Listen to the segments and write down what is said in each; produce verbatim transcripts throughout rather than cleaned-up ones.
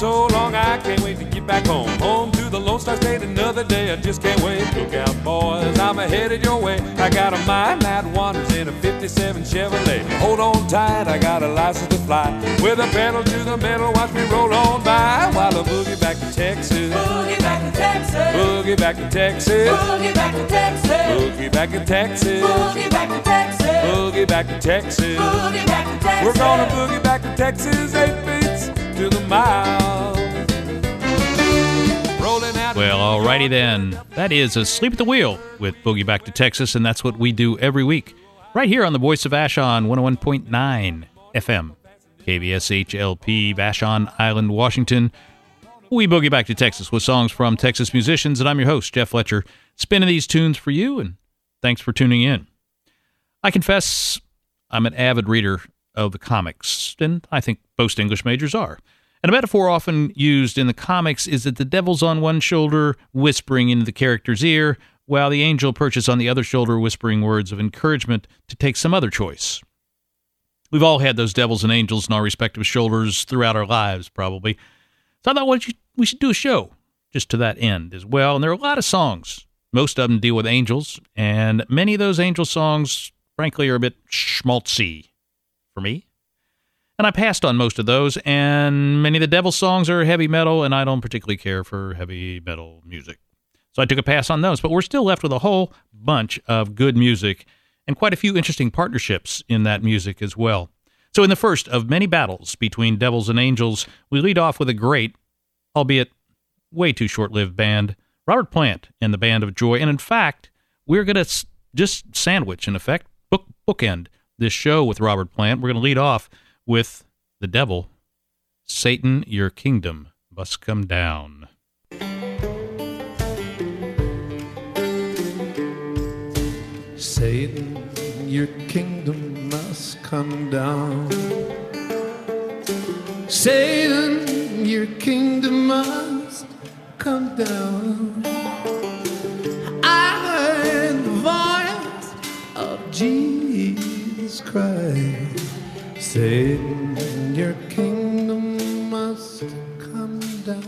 so long, I can't wait to get back home. Home to the Lone Star State, another day, I just can't wait. Look out, boys, I'm headed your way. I got a mind that wanders in a fifty-seven Chevrolet. Hold on tight, I got a license to fly. With a pedal to the metal, watch me roll on by. While I boogie back to Texas. Boogie back to Texas. Boogie back to Texas. Boogie back to Texas. Boogie back to Texas. Boogie back to Texas. Boogie back to Texas. Boogie back to Texas. We're gonna boogie back to Texas, eight beats to the mile. Rolling out. Well, alrighty then. That is Asleep at the Wheel with Boogie Back to Texas, and that's what we do every week, right here on the Voice of Vashon, one oh one point nine F M, K V S H L P, Vashon Island, Washington. We boogie back to Texas with songs from Texas musicians, and I'm your host, Jeff Fletcher, spinning these tunes for you, and thanks for tuning in. I confess I'm an avid reader of the comics, and I think most English majors are. And a metaphor often used in the comics is that the devil's on one shoulder whispering into the character's ear, while the angel perches on the other shoulder whispering words of encouragement to take some other choice. We've all had those devils and angels on our respective shoulders throughout our lives, probably. So I thought well, we should do a show just to that end as well. And there are a lot of songs. Most of them deal with angels, and many of those angel songs, frankly, are a bit schmaltzy for me. And I passed on most of those, and many of the devil songs are heavy metal, and I don't particularly care for heavy metal music. So I took a pass on those, but we're still left with a whole bunch of good music and quite a few interesting partnerships in that music as well. So in the first of many battles between devils and angels, we lead off with a great, albeit way too short-lived band, Robert Plant and the Band of Joy. And in fact, we're going to just sandwich, in effect, book bookend this show with Robert Plant. We're going to lead off with the devil, Satan, your kingdom must come down. Satan, your kingdom must come down. Satan, your kingdom must come down. I heard the voice of Jesus Christ. Satan, your kingdom must come down.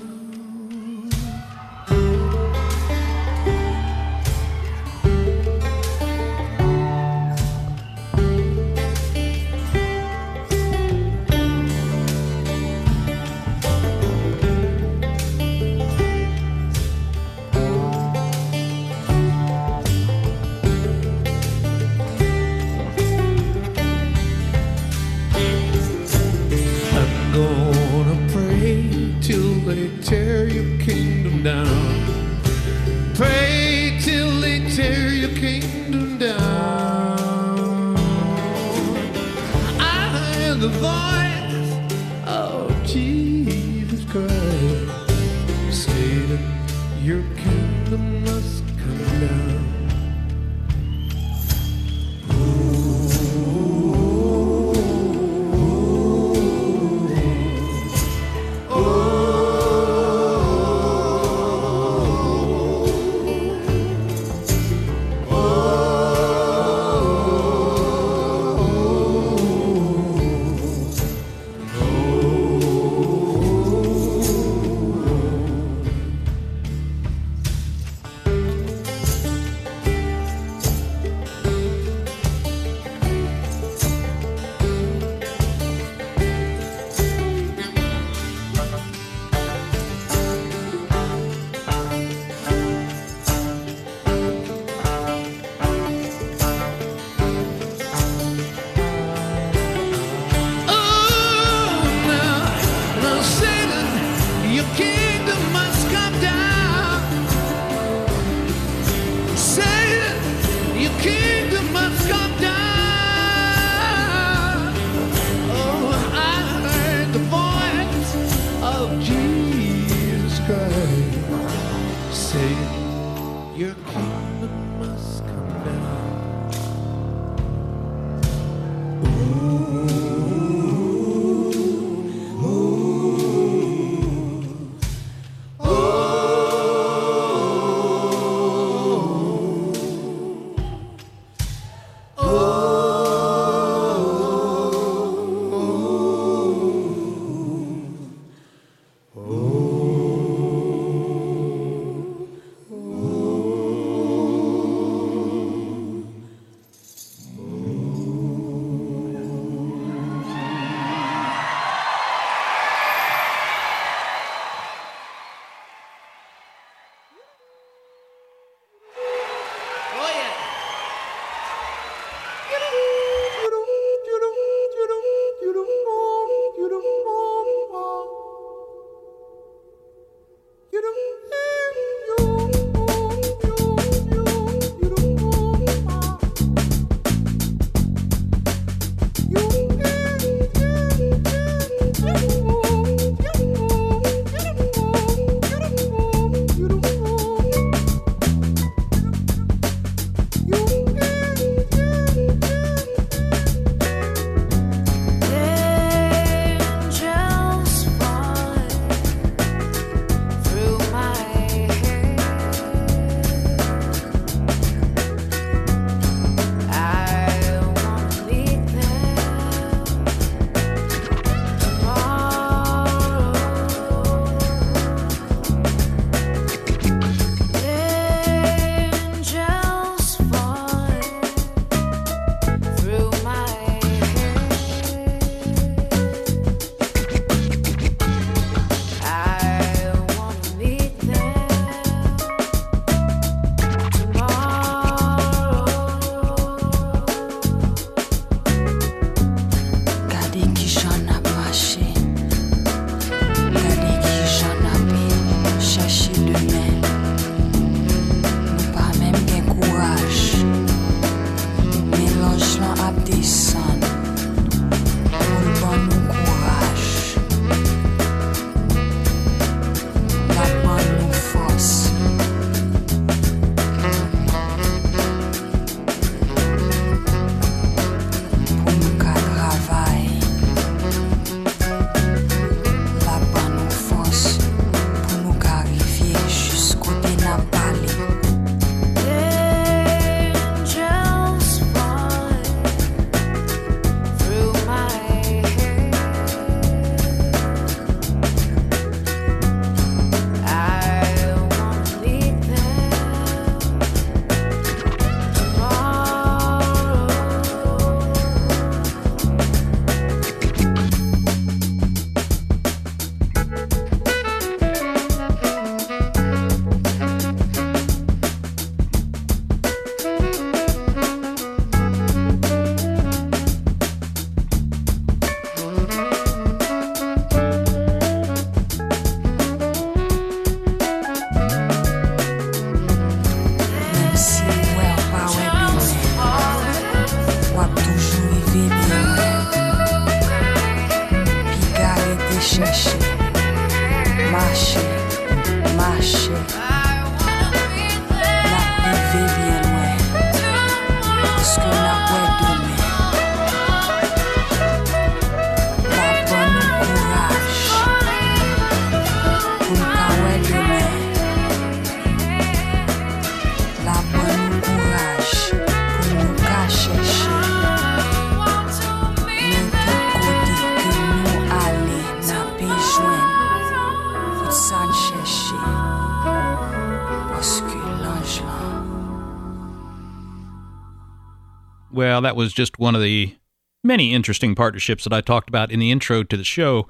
Well, that was just one of the many interesting partnerships that I talked about in the intro to the show.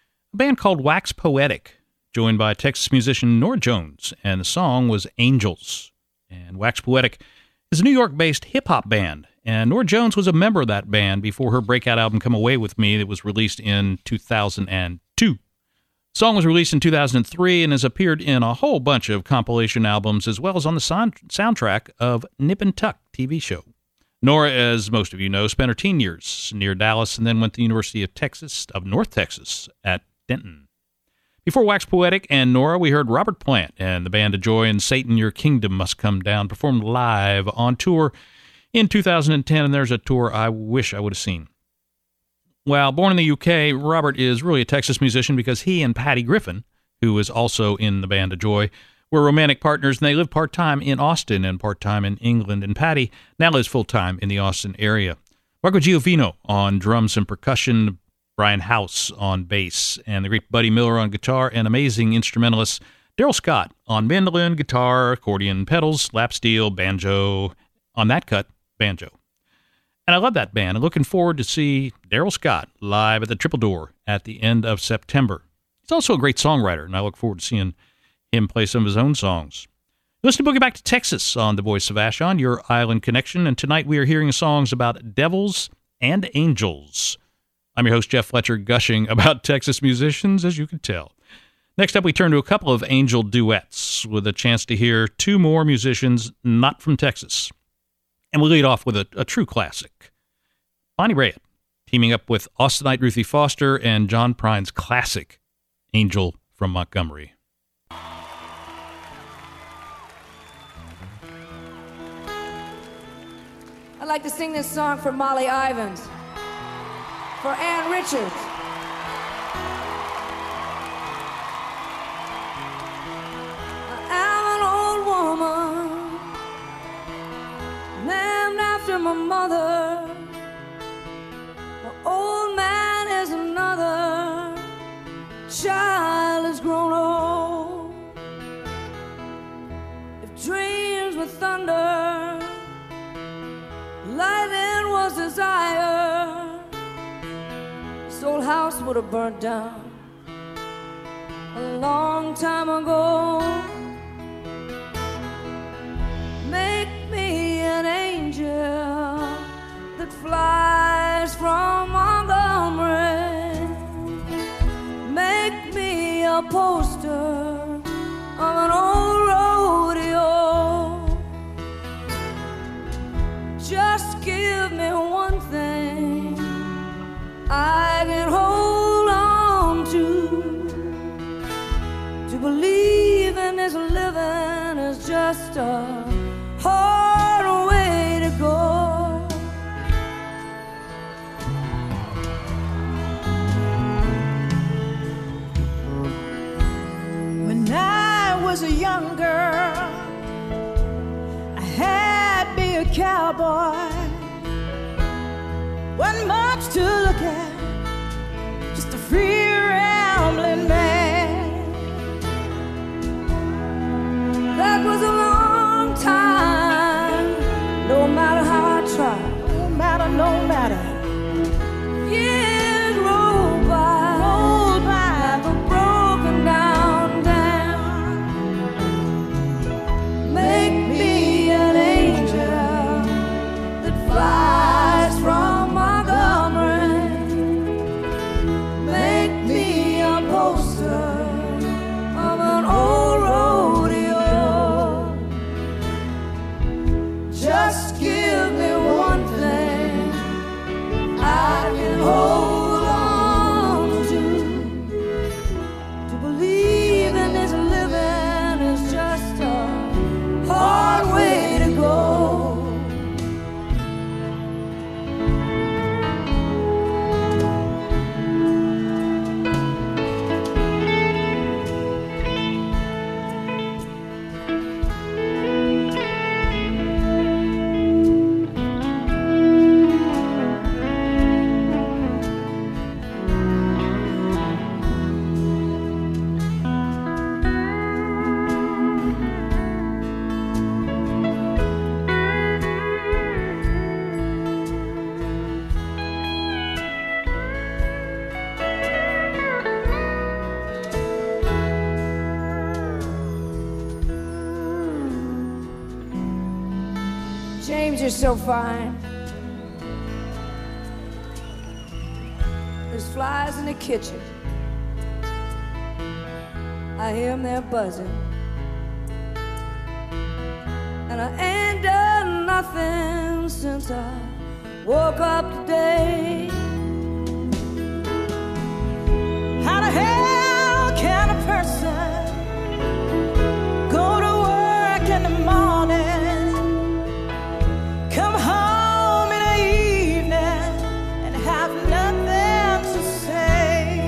A band called Wax Poetic, joined by Texas musician Norah Jones, and the song was Angels. And Wax Poetic is a New York-based hip-hop band, and Norah Jones was a member of that band before her breakout album Come Away With Me that was released in two thousand two. The song was released in two thousand three and has appeared in a whole bunch of compilation albums as well as on the sound- soundtrack of Nip and Tuck T V show. Norah, as most of you know, spent her teen years near Dallas and then went to the University of Texas, of North Texas, at Denton. Before Wax Poetic and Norah, we heard Robert Plant and the band of Joy and Satan, Your Kingdom Must Come Down, performed live on tour in two thousand ten, and there's a tour I wish I would have seen. Well, born in the U K, Robert is really a Texas musician because he and Patty Griffin, who is also in the band of Joy, were romantic partners, and they live part-time in Austin and part-time in England. And Patty now lives full-time in the Austin area. Marco Giovino on drums and percussion, Brian House on bass, and the great Buddy Miller on guitar, and amazing instrumentalist Daryl Scott on mandolin, guitar, accordion, pedals, lap steel, banjo, on that cut, banjo. And I love that band. I'm looking forward to see Daryl Scott live at the Triple Door at the end of September. He's also a great songwriter, and I look forward to seeing him play some of his own songs. Listen to Boogie Back to Texas on the Voice of Vashon, your island connection, and tonight we are hearing songs about devils and angels. I'm your host, Jeff Fletcher, gushing about Texas musicians, as you can tell. Next up, we turn to a couple of angel duets with a chance to hear two more musicians not from Texas. And we'll lead off with a, a true classic. Bonnie Raitt, teaming up with Austinite Ruthie Foster and John Prine's classic, Angel from Montgomery. I'd like to sing this song for Molly Ivins, for Ann Richards. I'm an old woman, named after my mother. My old man is another, child has grown old. If dreams were thunder, lightning was desire, this old house would have burnt down a long time ago. Make me an angel that flies from Montgomery. Make me a poster of an old rodeo. Just give me one thing I can hold on to. To believe in this living is just a hard way to go. When I was a young girl, I had to be a cowboy. Wasn't much to look at, just a free rambling man. That was a long time, no matter how I tried, no matter, no matter. Years roll by, roll by, like a broken down dam. Make me an angel that flies from Montgomery. Make me a poster of an old rodeo. Just give me one thing I can hold you're so fine. There's flies in the kitchen. I hear them, they're buzzing. And I ain't done nothing since I woke up today. How the hell can a person go to work in the morning, come home in the evening, and have nothing to say?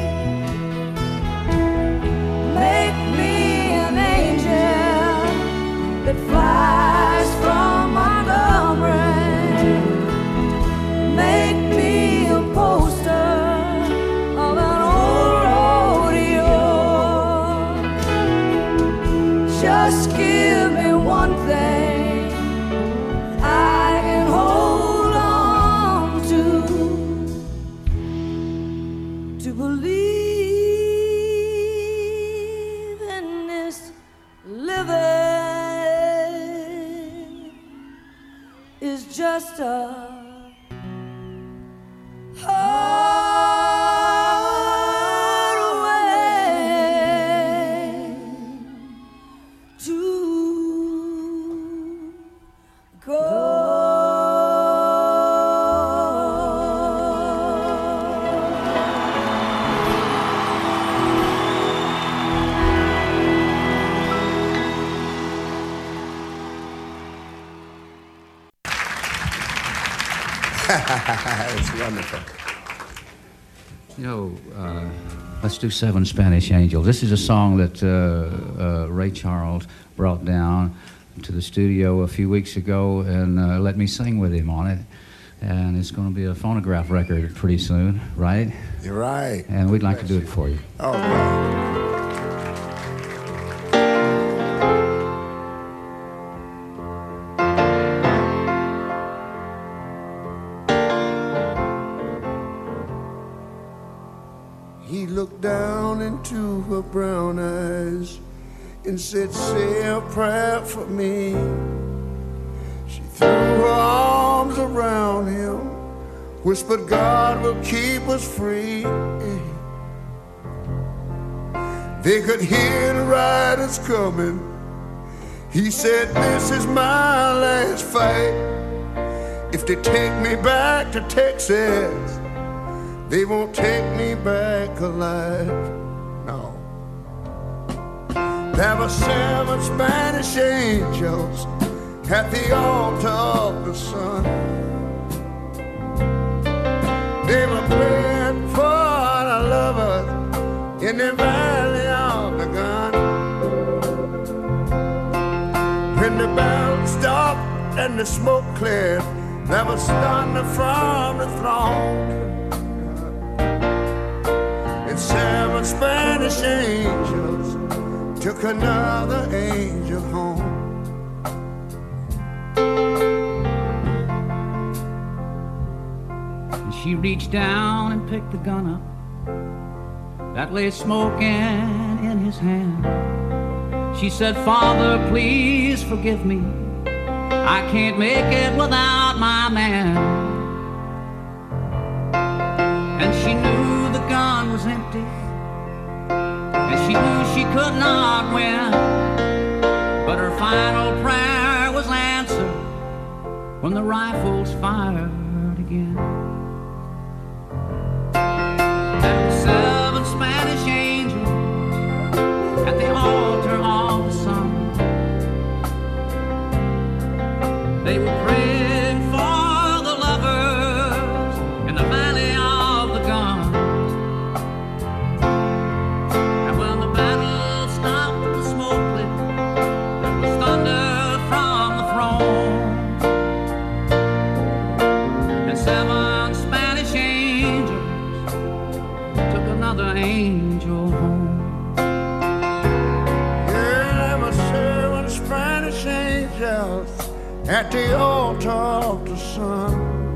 Make me an angel that flies from Montgomery. Make me a poster of an old rodeo. Just give me one thing I can hold on to, to believe in this living is just a It's wonderful. You know, uh, let's do Seven Spanish Angels. This is a song that uh, uh, Ray Charles brought down to the studio a few weeks ago and uh, let me sing with him on it. And it's going to be a phonograph record pretty soon, right? You're right. And we'd like to do it for you. Oh, wow. He looked down into her brown eyes and said, say a prayer for me. She threw her arms around him, whispered, God will keep us free. They could hear the riders coming. He said, this is my last fight. If they take me back to Texas, they won't take me back alive, no. There were seven Spanish angels at the altar of the sun. They were praying for the lovers in the valley of the gun. When the bell stopped and the smoke cleared, there was thunder from the throne. Seven Spanish angels took another angel home. And she reached down and picked the gun up that lay smoking in his hand. She said, Father, please forgive me. I can't make it without my man. And she knew the gun was empty, and she knew she could not win. But her final prayer was answered when the rifles fired again. There were seven Spanish angels at the altar of the sun. They were praying for the lovers in the valley of the gun. And when the battle stopped, the smoke lit, there was thunder from the throne. And seven Spanish angels took another angel home. Yeah, there were seven Spanish angels at the altar of the sun.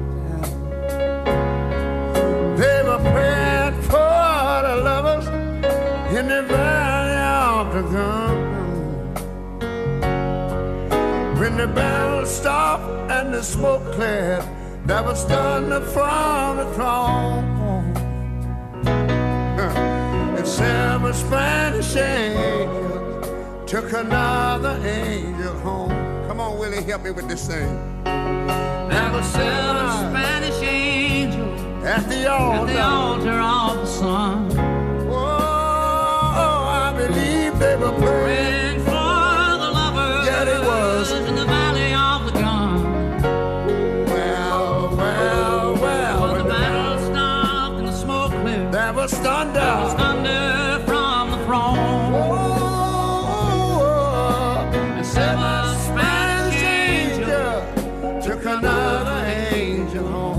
They were praying for the lovers in the valley of the gun. When the bell stopped and the smoke cleared. There was thunder from the throne. And seven Spanish angels took another angel home. Come on, Willie, help me with this thing. There were seven Spanish angels At the altar, at the altar of the sun, oh, I believe they were praying. praying for the lovers. Yeah, they was. In the valley of the gun. Well, well, well. When the battle stopped and the smoke cleared, There was thunder. there was thunder from the throne. Oh, And seven Spanish angels took another angel home.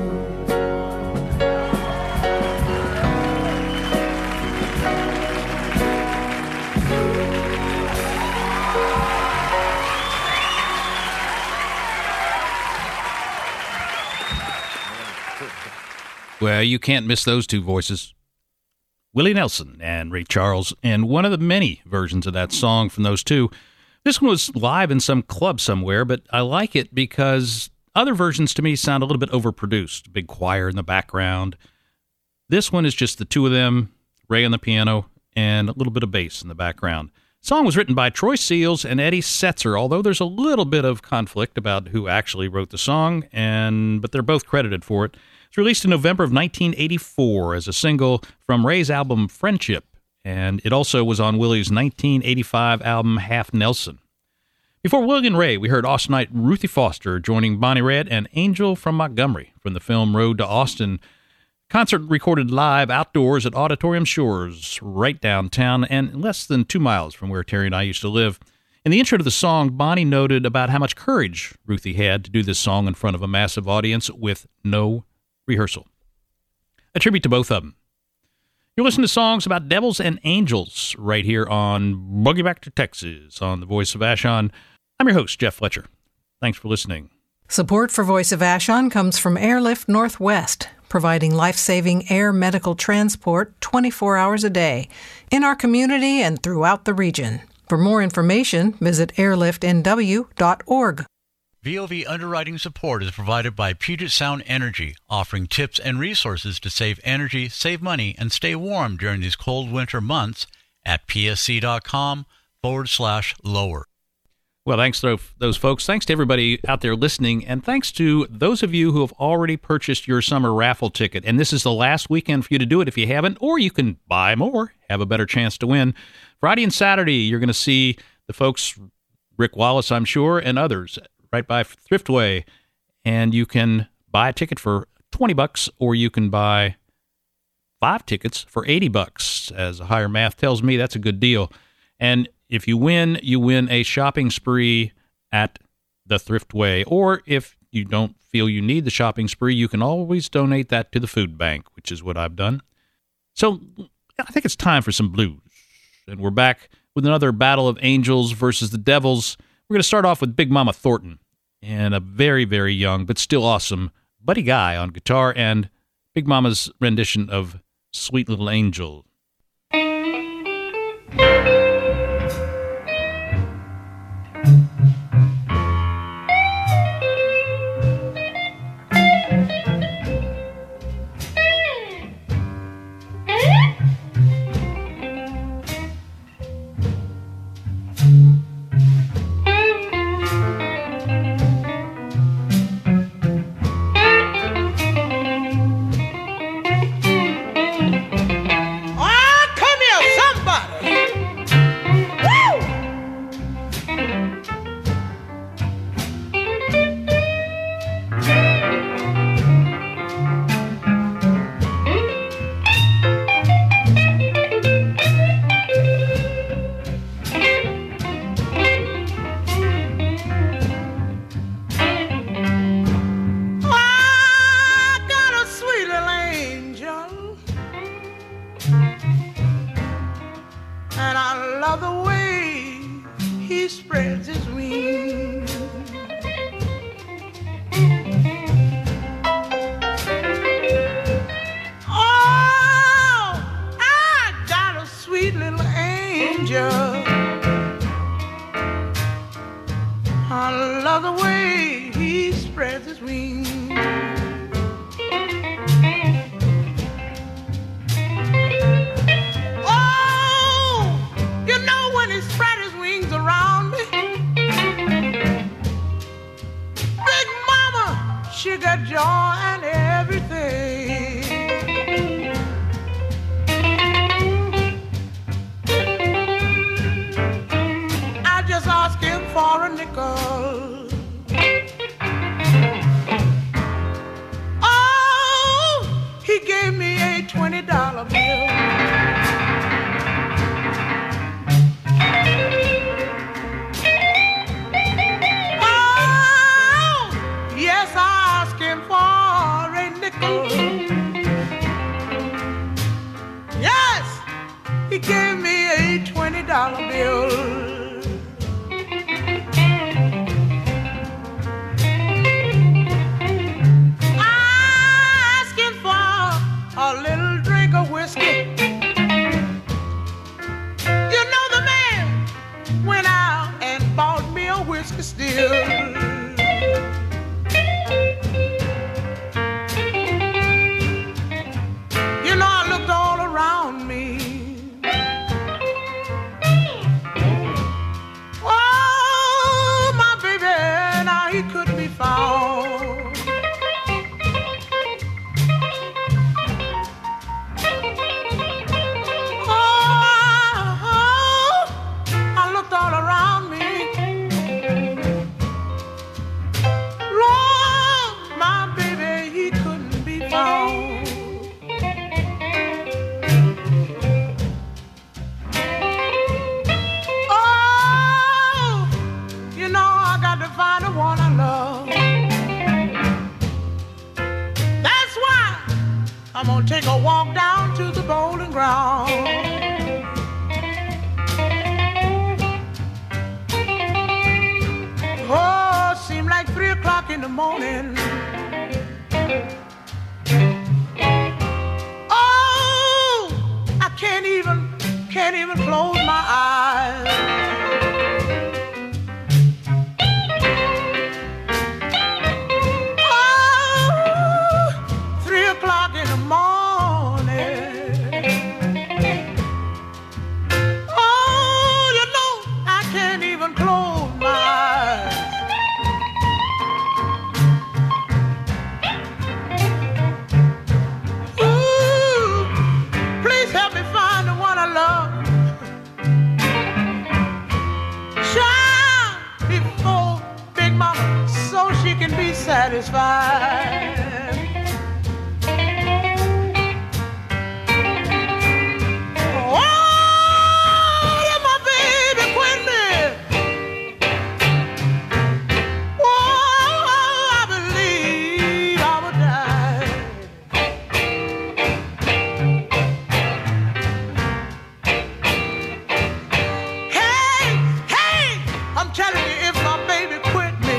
Well, you can't miss those two voices. Willie Nelson and Ray Charles, and one of the many versions of that song from those two. This one was live in some club somewhere, but I like it because other versions to me sound a little bit overproduced. Big choir in the background. This one is just the two of them, Ray on the piano, and a little bit of bass in the background. The song was written by Troy Seals and Eddie Setzer, although there's a little bit of conflict about who actually wrote the song, and but they're both credited for it. It's released in November of nineteen eighty-four as a single from Ray's album Friendship, and it also was on Willie's nineteen eighty-five album Half Nelson. Before Willie and Ray, we heard Austinite Ruthie Foster joining Bonnie Raitt and Angel from Montgomery from the film Road to Austin. Concert recorded live outdoors at Auditorium Shores, right downtown and less than two miles from where Terry and I used to live. In the intro to the song, Bonnie noted about how much courage Ruthie had to do this song in front of a massive audience with no rehearsal. A tribute to both of them. You're listening to songs about devils and angels right here on Boogie Back to Texas on the Voice of Vashon. I'm your host, Jeff Fletcher. Thanks for listening. Support for Voice of Vashon comes from Airlift Northwest, providing life-saving air medical transport twenty-four hours a day in our community and throughout the region. For more information, visit airlift n w dot org. V O V underwriting support is provided by Puget Sound Energy, offering tips and resources to save energy, save money, and stay warm during these cold winter months at psc.com forward slash lower. Well, thanks to those folks. Thanks to everybody out there listening, and thanks to those of you who have already purchased your summer raffle ticket. And this is the last weekend for you to do it if you haven't, or you can buy more, have a better chance to win. Friday and Saturday, you're going to see the folks, Rick Wallace, I'm sure, and others, right by Thriftway, and you can buy a ticket for twenty bucks, or you can buy five tickets for eighty bucks. As a higher math tells me, that's a good deal. And if you win, you win a shopping spree at the Thriftway. Or if you don't feel you need the shopping spree, you can always donate that to the food bank, which is what I've done. So I think it's time for some blues. And we're back with another battle of angels versus the devils. We're going to start off with Big Mama Thornton and a very, very young but still awesome Buddy Guy on guitar and Big Mama's rendition of Sweet Little Angel. Oh, wings. Oh, you know when he spread his wings around me, Big Mama, she got joy and everything. I just asked him for a nickel. Oh, he gave me a twenty dollar bill. Oh, yes, I asked him for a nickel. Yes, he gave me a twenty dollar bill. A little drink of whiskey. You know the man went out and bought me a whiskey still. You know I looked all around me. Oh, my baby, now he couldn't be found. I'm gonna take a walk down to the bowling ground. Oh, it seemed like three o'clock in the morning. Oh, I can't even, can't even close my eyes. Satisfied. Oh, yeah, my baby quit me. Oh, I believe I would die. Hey, hey, I'm telling you, if my baby quit me.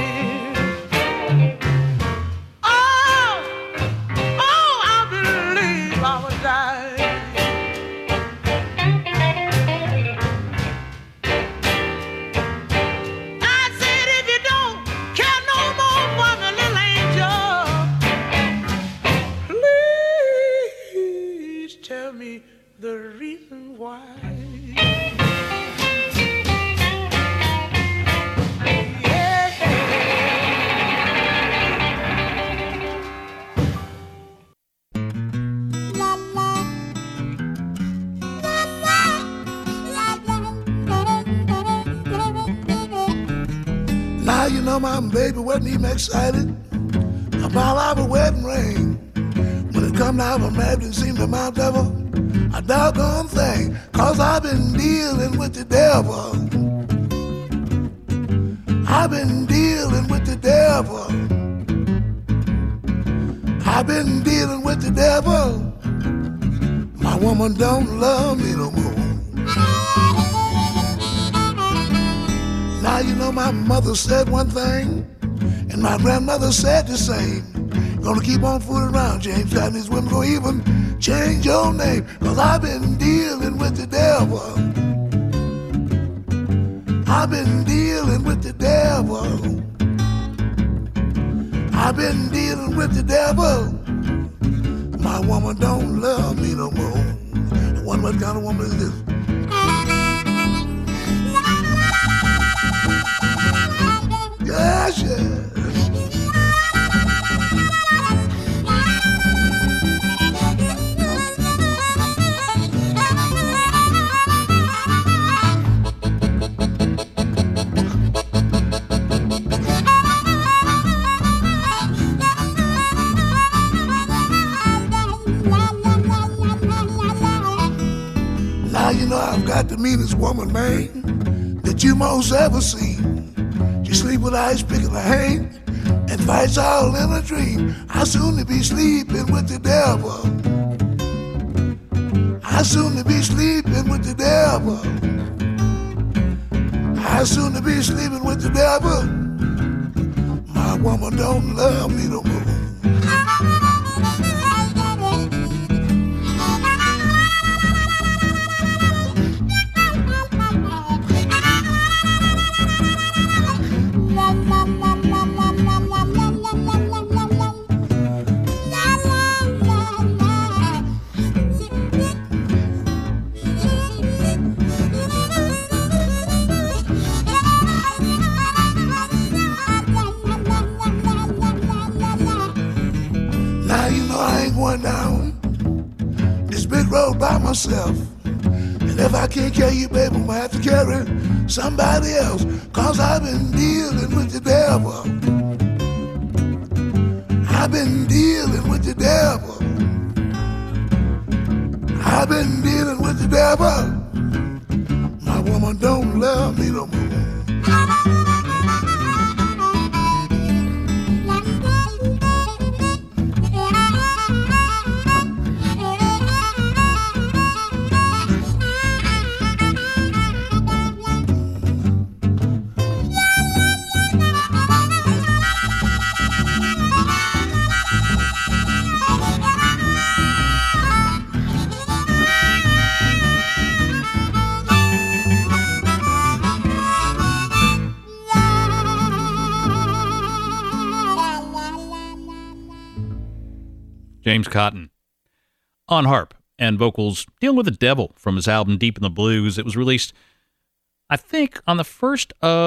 Now you know my baby wasn't even excited about our wedding ring. When it come down from marriage, it seemed to amount of a doggone thing. Cause I've been dealing with the devil. I've been dealing with the devil. I've been dealing with the devil. My woman don't love me no more. Now you know my mother said one thing, and my grandmother said the same. Gonna keep on fooling around, James. Time these women gonna even change your name. Cause I've been dealing with the devil. I've been dealing with the devil. I've been dealing with the devil. My woman don't love me no more. I wonder what kind of woman is this? Yes, yes. Now you know I've got the meanest woman, man, that you most ever see. She sleep with ice pick in her hand and fights all in a dream. I soon to be sleeping with the devil. I soon to be sleeping with the devil. I soon to be sleeping with the devil. My woman don't love me no more. Down this big road by myself, and if I can't carry you, baby, I'm gonna have to carry somebody else, cause I've been dealing with the devil. I've been dealing with the devil. I've been dealing with the devil. My woman don't love me no more. James Cotton on harp and vocals dealing with the devil from his album Deep in the Blues. It was released, I think, on the first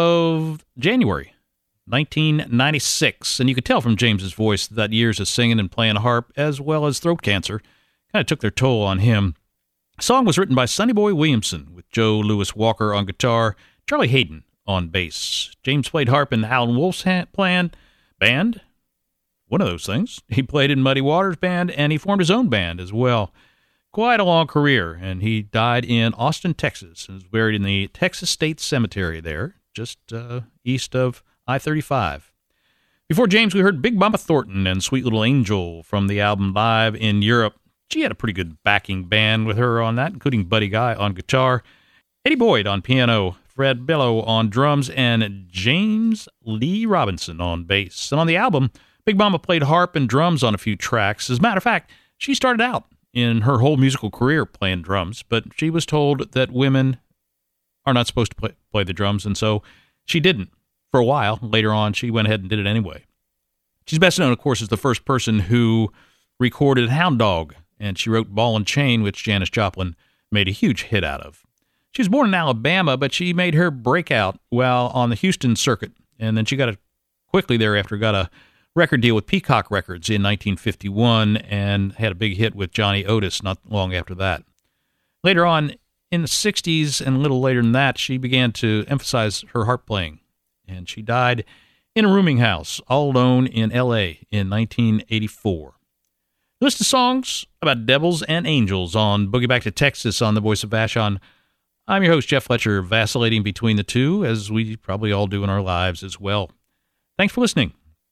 of January, nineteen ninety-six. And you could tell from James's voice that years of singing and playing harp, as well as throat cancer, kind of took their toll on him. The song was written by Sonny Boy Williamson, with Joe Louis Walker on guitar, Charlie Hayden on bass. James played harp in Howlin' Wolf's plan, band, one of those things. He played in Muddy Waters Band, and he formed his own band as well. Quite a long career, and he died in Austin, Texas, and was buried in the Texas State Cemetery there, just uh, east of I thirty-five. Before James, we heard Big Mama Thornton and Sweet Little Angel from the album Live in Europe. She had a pretty good backing band with her on that, including Buddy Guy on guitar, Eddie Boyd on piano, Fred Bello on drums, and James Lee Robinson on bass. And on the album, Big Mama played harp and drums on a few tracks. As a matter of fact, she started out in her whole musical career playing drums, but she was told that women are not supposed to play, play the drums, and so she didn't for a while. Later on, she went ahead and did it anyway. She's best known, of course, as the first person who recorded Hound Dog, and she wrote Ball and Chain, which Janis Joplin made a huge hit out of. She was born in Alabama, but she made her breakout while on the Houston circuit, and then she got a, quickly thereafter got a record deal with Peacock Records in nineteen fifty-one and had a big hit with Johnny Otis not long after that. Later on, in the sixties and a little later than that, she began to emphasize her harp playing, and she died in a rooming house all alone in L A in nineteen eighty-four. List of songs about devils and angels on Boogie Back to Texas on the Voice of Vashon. I'm your host, Jeff Fletcher, vacillating between the two, as we probably all do in our lives as well. Thanks for listening.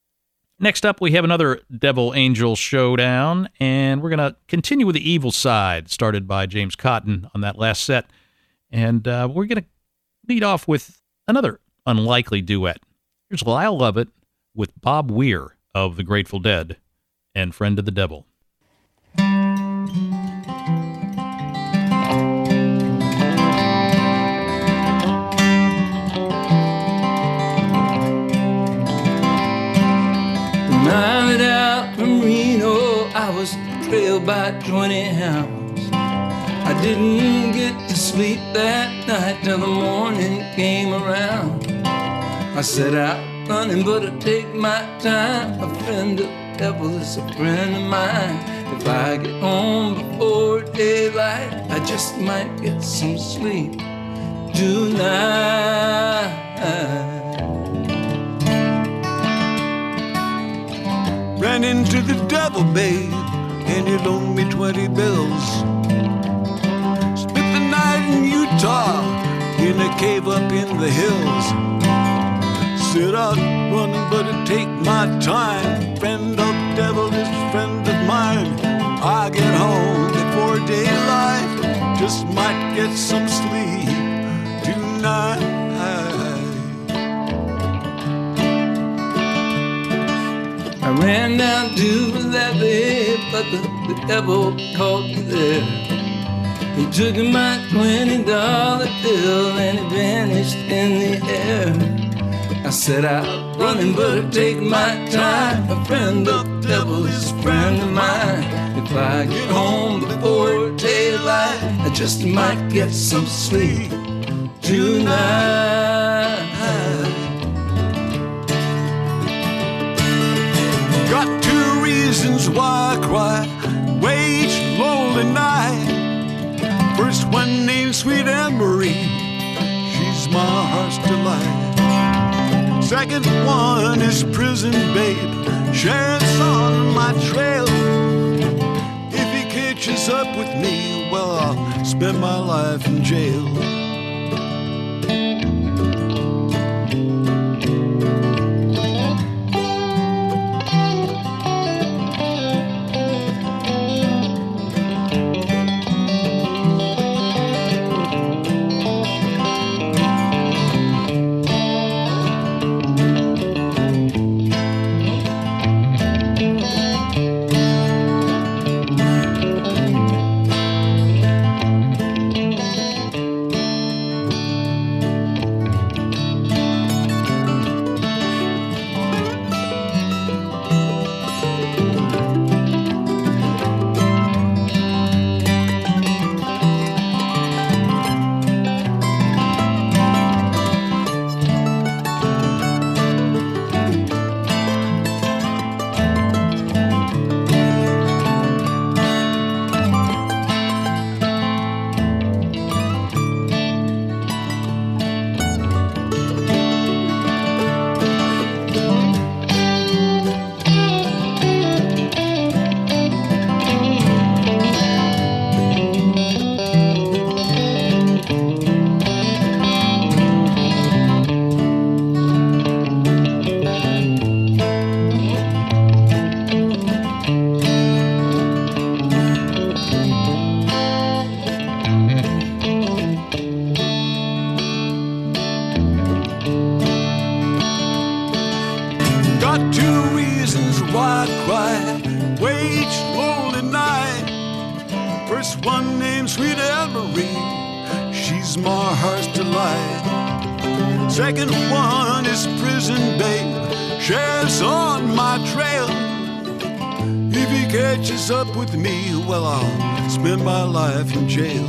Next up, we have another Devil-Angel showdown, and we're going to continue with the evil side, started by James Cotton on that last set. And uh, we're going to lead off with another unlikely duet. Here's Lyle Lovett with Bob Weir of the Grateful Dead and Friend of the Devil. was trailed by twenty hounds. I didn't get to sleep that night till the morning came around. I set out running, but I take my time. A friend of the devil is a friend of mine. If I get home before daylight, I just might get some sleep tonight. Ran into the devil, babe, and he loaned me twenty bills. Spent the night in Utah, in a cave up in the hills. Set out running, but it take my time. Friend of the devil is a friend of mine. I get home before daylight, just might get some sleep tonight. I ran down to the levee, but the, the devil caught me there. He took my twenty dollar bill and it vanished in the air. I set out running, but it take my time. A friend of the devil is a friend of mine. If I get home before daylight, I just might get some sleep tonight. Got two reasons why I cry, wage, lonely night. First one named Sweet Anne-Marie, she's my heart's delight. Second one is prison babe, sheriff's on my trail. If he catches up with me, well, I'll spend my life in jail. Second one is prison babe, sheriff's on my trail. If he catches up with me, well, I'll spend my life in jail.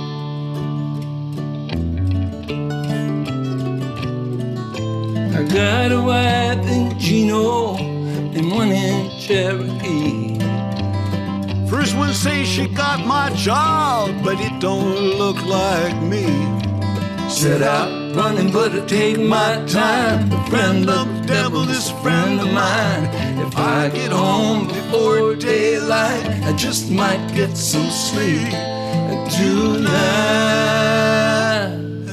I got a wife in Chino and one in Cherokee. First one say she got my child, but it don't look like me. Set out running, but I take my time. A friend of the devil is a friend of mine. If I get home before daylight, I just might get some sleep tonight.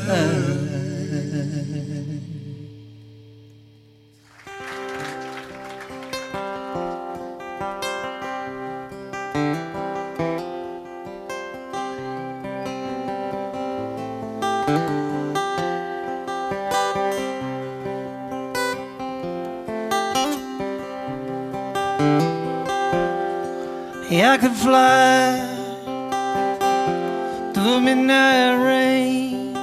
I could fly through midnight rain.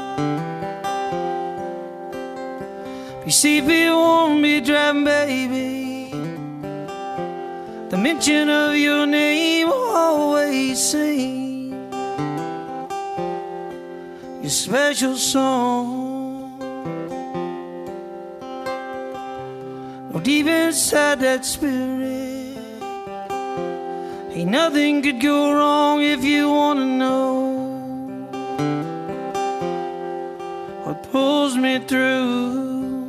P C P won't be driving, baby. The mention of your name always sing your special song. Oh, deep inside that spirit, ain't nothing could go wrong. If you wanna know what pulls me through,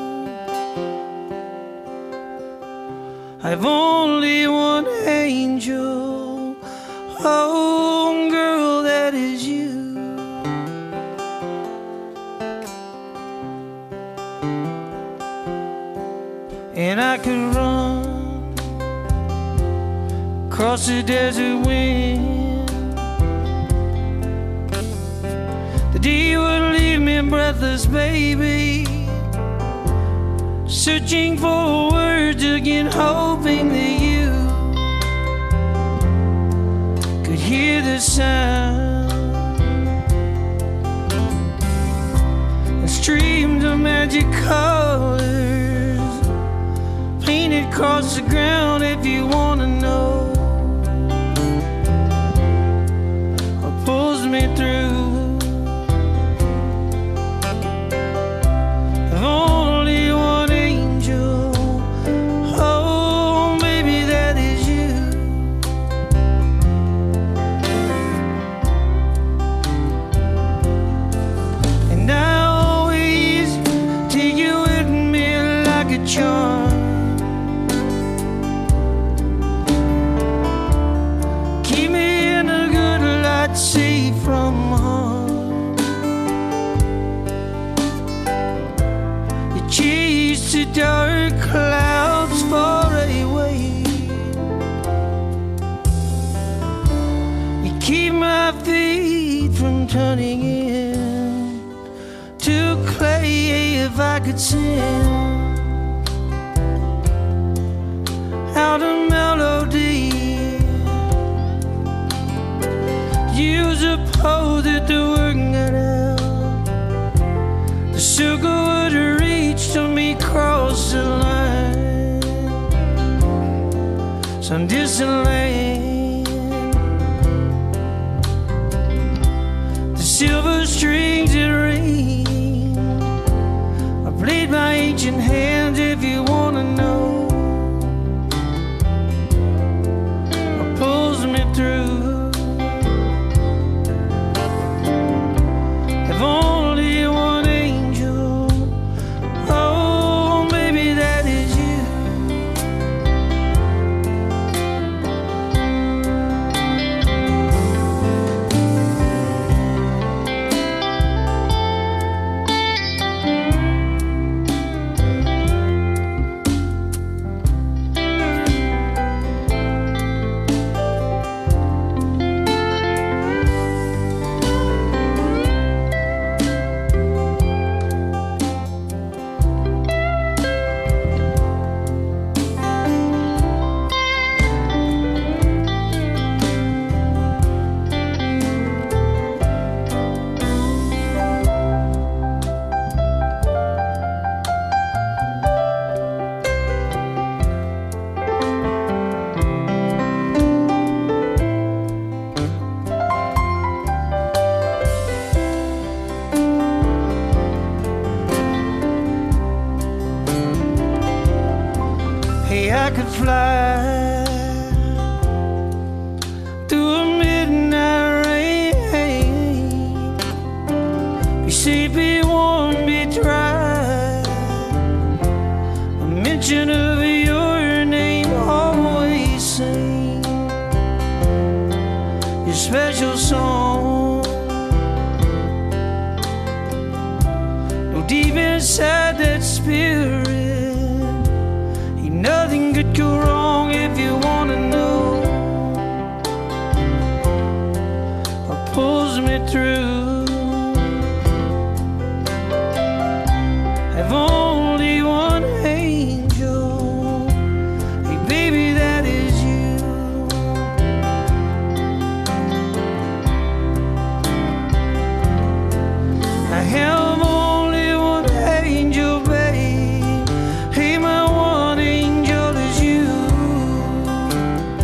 I've only one angel. Oh, girl, that is you. And I could run across the desert wind. The day would leave me breathless, baby, searching for words again, hoping that you could hear the sound and streams of magic colors painted across the ground. If you wanna know what pulls me through, I've only one angel. Oh, baby, that is you. And I always take you with me like a charm. Safe from harm. You chase the dark clouds far away. You keep my feet from turning in to clay. If I could sing out a melody, use a pole that the word got out, the circle would reach to me across the line, some distant land. The silver strings that ring, I played my ancient hands. If you wanna know what pulls me through, only one angel. Oh, baby, that is you. Hey, I could fly through a midnight rain, be safe, be warm, be dry. A mention of your name always sing your special song. No, deep inside that spirit, nothing could go wrong. If you wanna know what pulls me through, I've only one angel. Hey, baby, that is you. I have only one angel, babe. Hey, my one angel is you.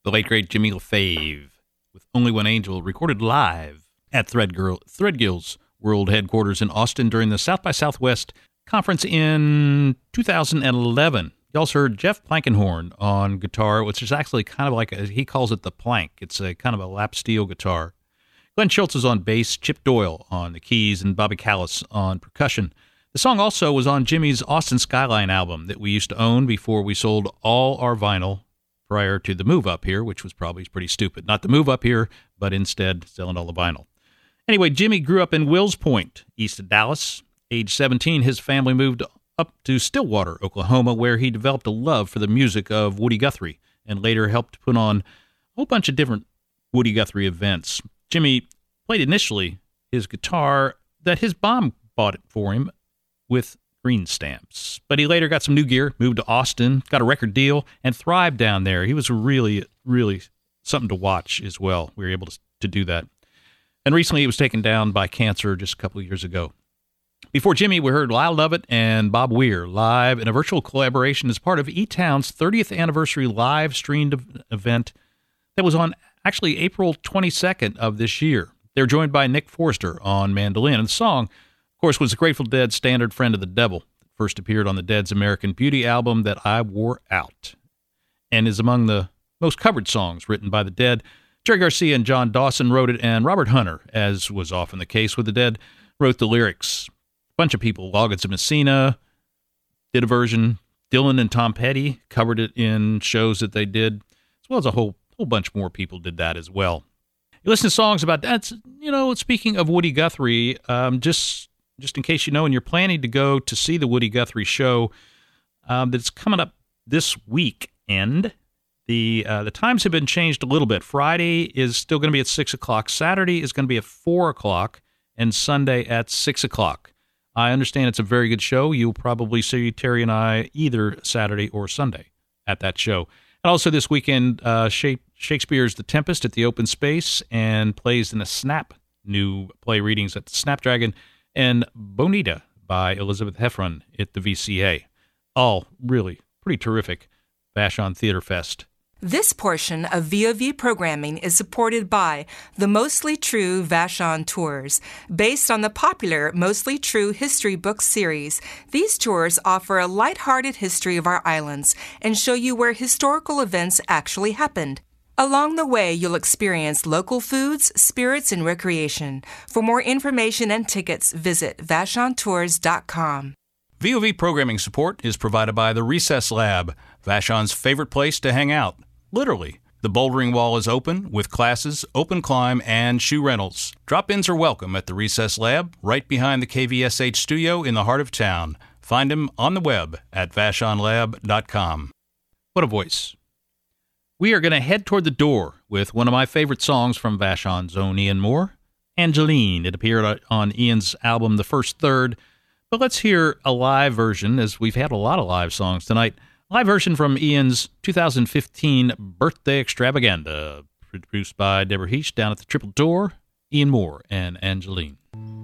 The late, great Jimmy LaFave with Only One Angel, recorded live at Threadgill, Threadgill's World Headquarters in Austin during the South by Southwest conference in two thousand eleven. You also heard Jeff Plankenhorn on guitar, which is actually kind of like, a, he calls it the plank. It's a kind of a lap steel guitar. Glenn Schultz is on bass, Chip Doyle on the keys, and Bobby Callis on percussion. The song also was on Jimmy's Austin Skyline album that we used to own before we sold all our vinyl prior to the move up here, which was probably pretty stupid. Not the move up here, but instead selling all the vinyl. Anyway, Jimmy grew up in Wills Point, east of Dallas. Age seventeen, his family moved up to Stillwater, Oklahoma, where he developed a love for the music of Woody Guthrie and later helped put on a whole bunch of different Woody Guthrie events. Jimmy played initially his guitar that his mom bought it for him with green stamps. But he later got some new gear, moved to Austin, got a record deal, and thrived down there. He was really, really something to watch as well. We were able to, to do that. And recently he was taken down by cancer just a couple of years ago. Before Jimmy, we heard Lyle Lovett and Bob Weir live in a virtual collaboration as part of E-Town's thirtieth anniversary live streamed event that was on actually April twenty-second of this year. They're joined by Nick Forster on mandolin. And the song, of course, was the Grateful Dead standard Friend of the Devil, that first appeared on the Dead's American Beauty album that I wore out, and is among the most covered songs written by the Dead. Jerry Garcia and John Dawson wrote it, and Robert Hunter, as was often the case with the Dead, wrote the lyrics. A bunch of people, Loggins and Messina, did a version. Dylan and Tom Petty covered it in shows that they did, as well as a whole whole bunch more people did that as well. You listen to songs about that. You know, speaking of Woody Guthrie, um, just just in case you know, and you're planning to go to see the Woody Guthrie show um, that's coming up this weekend, the uh, the times have been changed a little bit. Friday is still going to be at six o'clock. Saturday is going to be at four o'clock, and Sunday at six o'clock. I understand it's a very good show. You'll probably see Terry and I either Saturday or Sunday at that show. And also this weekend, uh, Shakespeare's The Tempest at the Open Space, and plays in the Snap new play readings at the Snapdragon, and Bonita by Elizabeth Heffron at the V C A. All really pretty terrific Vashon Theater Fest. This portion of V O V programming is supported by the Mostly True Vashon Tours. Based on the popular Mostly True history book series, these tours offer a lighthearted history of our islands and show you where historical events actually happened. Along the way, you'll experience local foods, spirits, and recreation. For more information and tickets, visit vashon tours dot com. V O V programming support is provided by the Recess Lab, Vashon's favorite place to hang out. Literally. The bouldering wall is open with classes, open climb, and shoe rentals. Drop-ins are welcome at the Recess Lab, right behind the K V S H studio in the heart of town. Find him on the web at vashon lab dot com. What a voice. We are going to head toward the door with one of my favorite songs from Vashon's own Ian Moore, Angeline. It appeared on Ian's album The First Third, but let's hear a live version, as we've had a lot of live songs tonight. Live version from Ian's two thousand fifteen Birthday Extravaganza, produced by Deborah Heash down at the Triple Door. Ian Moore and Angeline.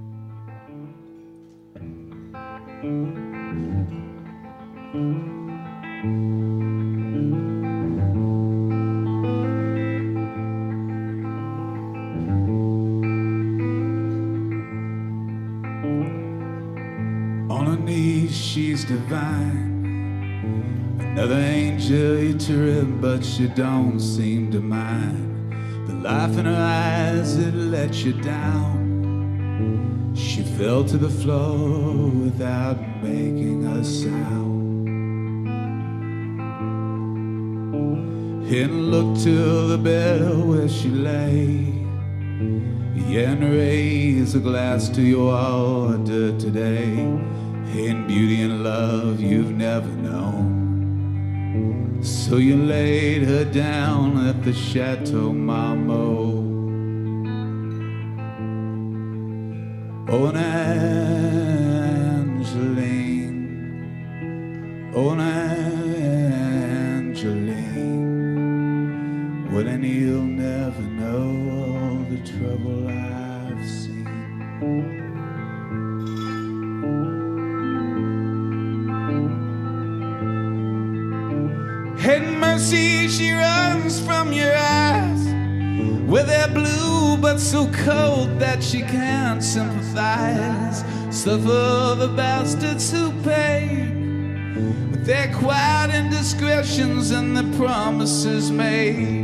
On her knees, she's divine. Another angel you trip, but she don't seem to mind the life in her eyes that let you down. She fell to the floor without making a sound, and looked to the bed where she lay, yeah, and raise a glass to your order today, in beauty and love you've never known. So you laid her down at the Chateau Marmot. Oh, and Angeline, oh, and Angeline, well, and you'll never know all the trouble I've seen. And mercy, she runs from your heart so cold that she can't sympathize. Suffer the bastards who paid with their quiet indiscretions and the promises made.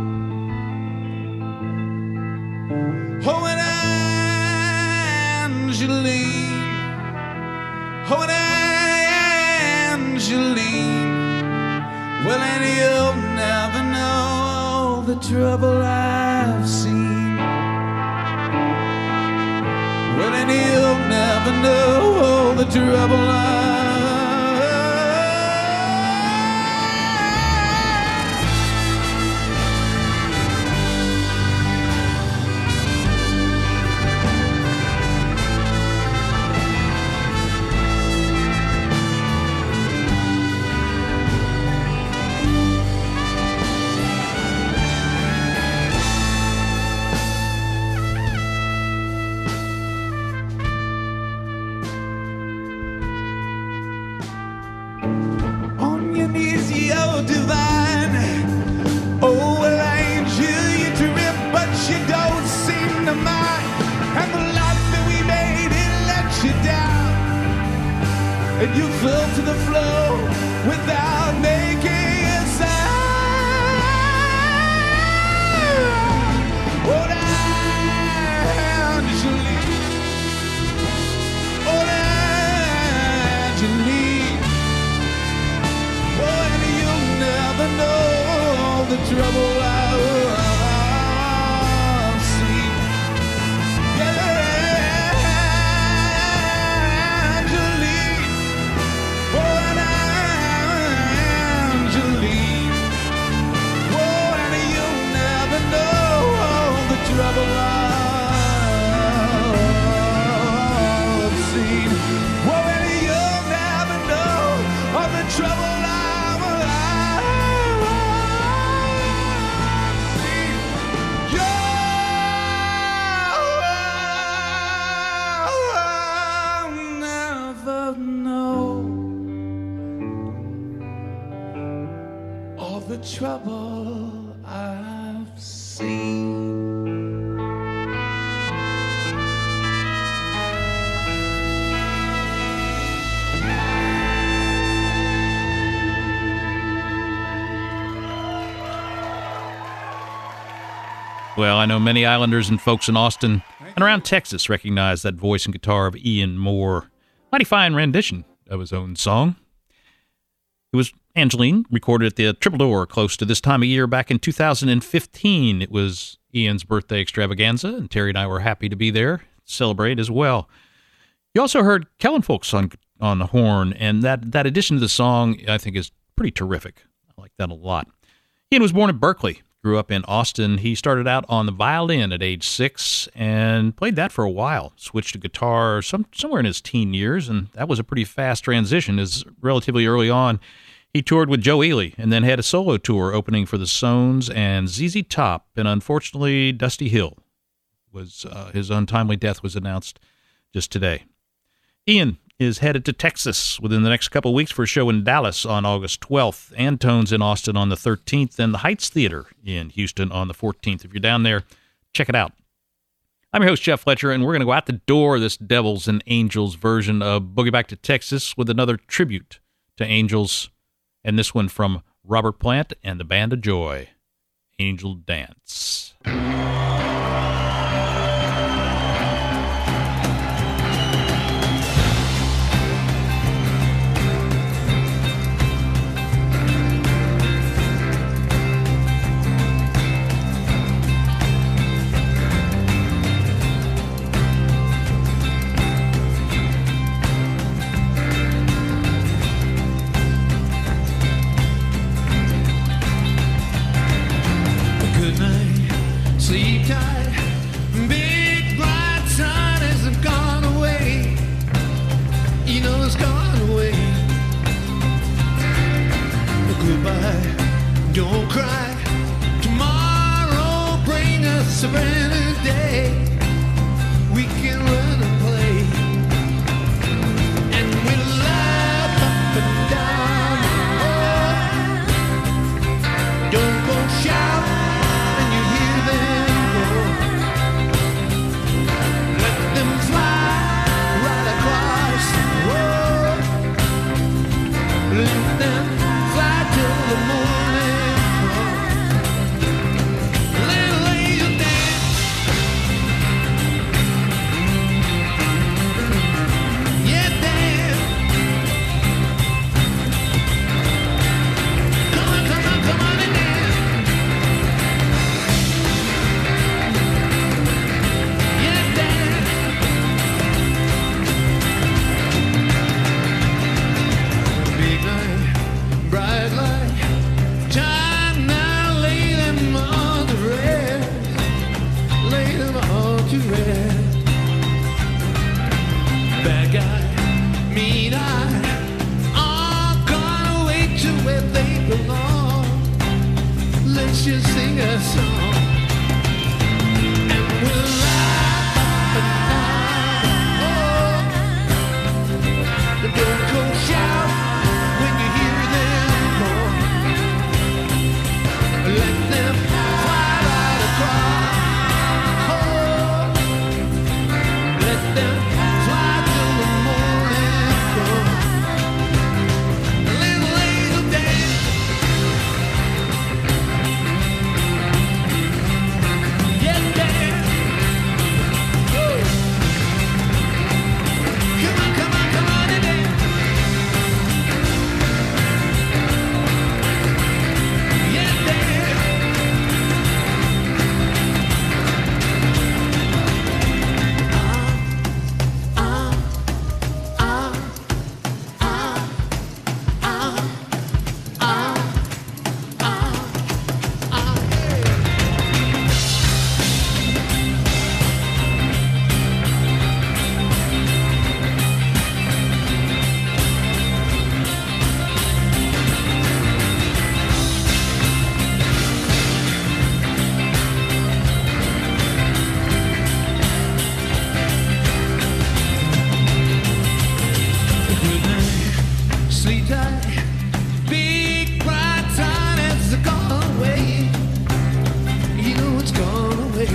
Oh, and Angeline, oh, and Angeline, well, and you'll never know the trouble I've seen. Well, and you'll never know the trouble I've and you fell to the floor without making a sound. Oh, Angeline, oh, Angeline, oh, and you'll never know the trouble I've seen. Trouble I've seen. Well, and you'll never know of the trouble I've seen. You'll never know of the trouble I've seen. Well, I know many Islanders and folks in Austin and around Texas recognize that voice and guitar of Ian Moore. Mighty fine rendition of his own song. It was Angeline, recorded at the Triple Door close to this time of year back in two thousand fifteen. It was Ian's birthday extravaganza, and Terry and I were happy to be there, celebrate as well. You also heard Kellen Folks on on the horn, and that, that addition to the song, I think, is pretty terrific. I like that a lot. Ian was born in Berkeley. Grew up in Austin. He started out on the violin at age six and played that for a while. Switched to guitar some, somewhere in his teen years, and that was a pretty fast transition, as relatively early on he toured with Joe Ely and then had a solo tour opening for the Sones and Z Z Top, and unfortunately Dusty Hill was uh, his untimely death was announced just today. Ian is headed to Texas within the next couple of weeks for a show in Dallas on August twelfth, Antone's in Austin on the thirteenth, and the Heights Theater in Houston on the fourteenth. If you're down there, check it out. I'm your host, Jeff Fletcher, and we're going to go out the door this Devils and Angels version of Boogie Back to Texas with another tribute to Angels, and this one from Robert Plant and the Band of Joy, Angel Dance. Sleep tight, big bright sun hasn't gone away. You know it's gone away. Goodbye, don't cry. Tomorrow bring us a brand new day. We can run and play, and we laugh up and down. Oh, don't go shout. their song. And we'll laugh up and down. Oh, don't go shout when you hear them call. Let them fly right across. Oh, let them fly till the morning comes. Little angel dance. Yeah, dance. Woo. Come on, come on, come on and dance. Yeah, dance. Sleep tight, big bright sun has gone away. You know it's gone away.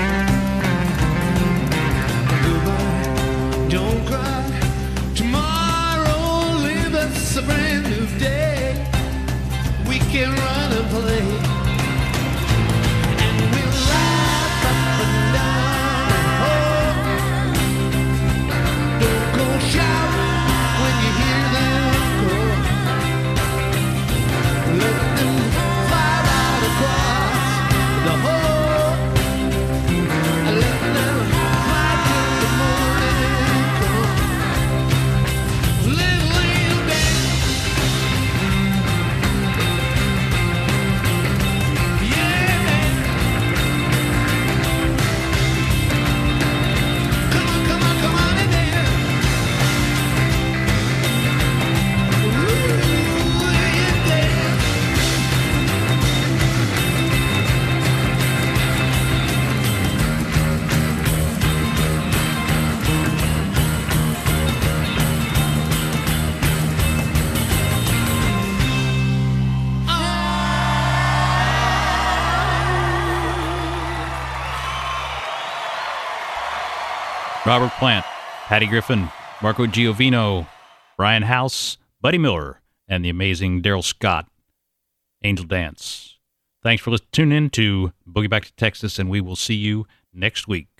Goodbye, don't cry. Tomorrow live us a brand new day. We can run and play. And we'll laugh up and down. Oh, don't go shout when you hear them. Let them fly right across the whole. Let them fly till the morning comes. Little angel dance. Yeah, man. Come on, come on, come on and dance. Ooh, yeah, dance. Robert Plant, Patty Griffin, Marco Giovino, Brian House, Buddy Miller, and the amazing Daryl Scott. Angel Dance. Thanks for listening. Tune in to Boogie Back to Texas, and we will see you next week.